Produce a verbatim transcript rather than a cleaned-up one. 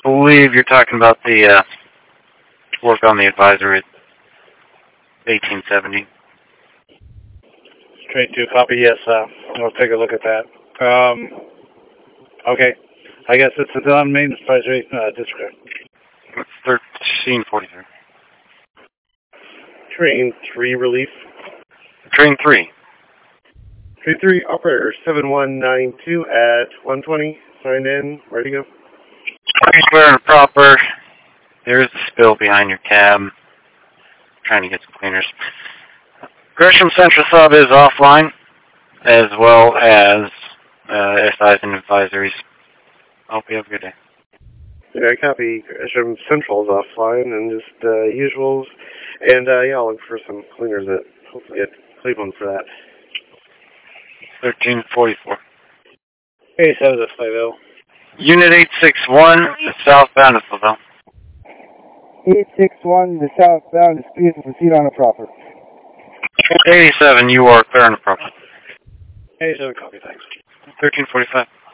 believe you're talking about the uh, work on the advisory at eighteen seventy. Train two copy, yes, uh, I'll take a look at that. Um, okay, I guess it's a non-maintenance advisory uh, district. It's thirteen forty-three. Train three relief. Train three. Train three operator seven one nine two at one twenty, signed in, ready to go. Train clear and proper. There's a spill behind your cab. Trying to get some cleaners. Gresham Central Sub is offline, as well as uh, S Is and advisories. Hope you have a good day. Yeah, copy. Gresham Central's offline and just uh, usuals. And uh, yeah, I'll look for some cleaners at hopefully at Cleveland for that. thirteen forty-four. Hey, seven to five oh. Unit eight six one, southbound of Lavelle. eight six one, the southbound is please proceed on a proper. eighty-seven, you are clear on a proper. eighty-seven, copy, thanks. thirteen forty-five.